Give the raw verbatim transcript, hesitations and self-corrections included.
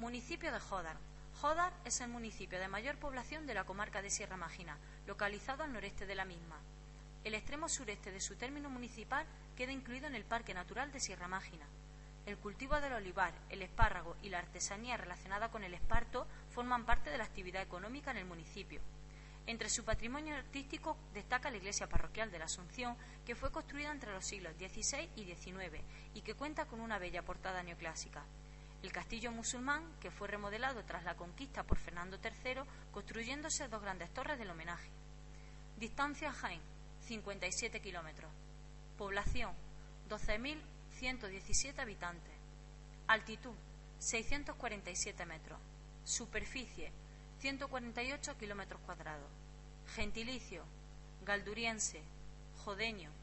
Municipio de Jódar. Jódar es el municipio de mayor población de la comarca de Sierra Mágina, localizado al noreste de la misma. El extremo sureste de su término municipal queda incluido en el Parque Natural de Sierra Mágina. El cultivo del olivar, el espárrago y la artesanía relacionada con el esparto forman parte de la actividad económica en el municipio. Entre su patrimonio artístico destaca la iglesia parroquial de la Asunción, que fue construida entre los siglos dieciséis y diecinueve y que cuenta con una bella portada neoclásica. El castillo musulmán, que fue remodelado tras la conquista por Fernando tercero, construyéndose dos grandes torres del homenaje. Distancia a Jaén, cincuenta y siete kilómetros. Población, doce mil ciento diecisiete habitantes. Altitud, seiscientos cuarenta y siete metros. Superficie, ciento cuarenta y ocho kilómetros cuadrados. Gentilicio, galduriense, jodeño.